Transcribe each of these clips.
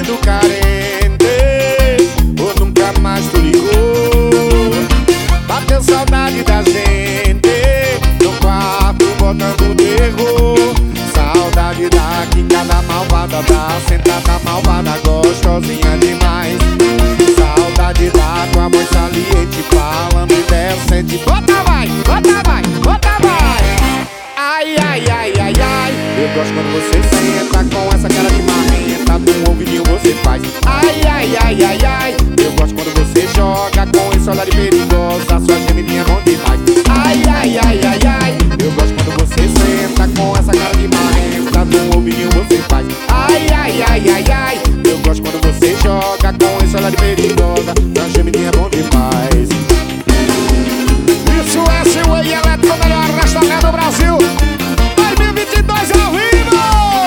sentindo carente, ou nunca mais tu ligou? Bateu saudade da gente no quarto botando terror. Saudade da quicada malvada, da sentada malvada, gostosinha demais. Saudade da tua voz saliente, falando indecente. Bota vai, bota vai, bota vai. Ai, ai, ai, ai, ai. Eu gosto quando você senta com essa cara de marrenta, do ouvidinho você faz. Ai, ai, ai, ai, ai. Eu gosto quando você joga com esse olhar de perigosa, sua gemidinha é bom demais. Ai, ai, ai, ai, ai. Eu gosto quando você senta com essa cara de marrenta, do ouvidinho você faz. Ai, ai, ai, ai, ai. Eu gosto quando você joga com esse olhar de perigosa, sua gemidinha é bom demais. Isso é Seaway Elétrico, o melhor restaurante do Brasil 2022 ao vivo.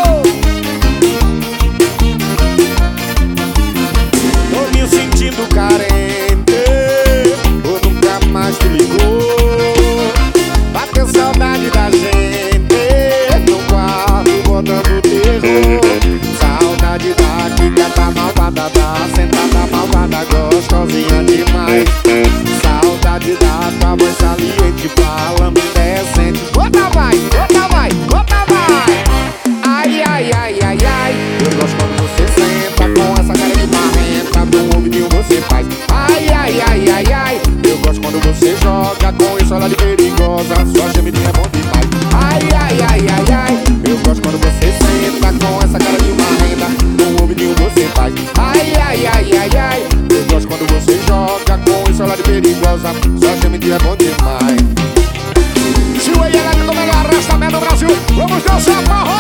Tô me sentindo carente, ou nunca mais te ligou? Bateu saudade da gente no quarto botando terror. Saudade da quicada malvada, da sentada malvada, gostosinha demais. Saudade da tua voz saliente, falando indecente. Bota vai, bota vai, bota vai. Ai, ai, ai, ai, ai. Eu gosto quando você senta com essa cara de marrenta, do ouvidinho você faz. Ai, ai, ai, ai, ai. Eu gosto quando você joga com esse olhar de perigosa, sua gemidinha é bom demais. Ai, ai, ai, ai, ai. Eu gosto quando você senta com essa cara de marrenta, do ouvidinho você faz. Ai, ai, ai, ai, ai. Eu gosto quando você joga com esse olhar de perigosa, sua gemidinha é bom demais. Seaway Elétrico, o melhor restaurante do Brasil. Vamos dançar, porra!